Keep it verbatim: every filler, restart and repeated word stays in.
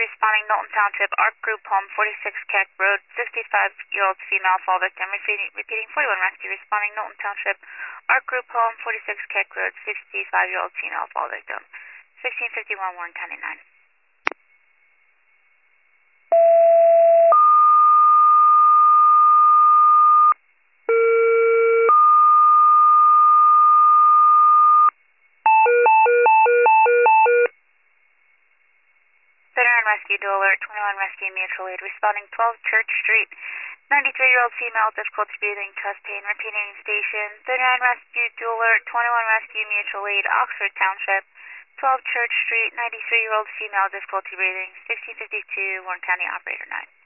responding Knowlton Township, ARC Group Home, forty-six Keck Road, sixty-five-year-old female fall victim. Repeating, repeating forty-one Rescue, responding Knowlton Township, ARC Group Home, forty-six Keck Road, sixty-five-year-old female fall victim. sixteen fifty-one Warren County nine. Veteran Rescue Dual Alert, twenty-one Rescue Mutual Aid, responding twelve Church Street, ninety-three-year-old female, difficulty breathing, chest pain, repeating station. thirty-nine Rescue Dual Alert, twenty-one Rescue Mutual Aid, Oxford Township, twelve Church Street, ninety-three-year-old female, difficulty breathing, sixteen fifty-two Warren County Operator nine.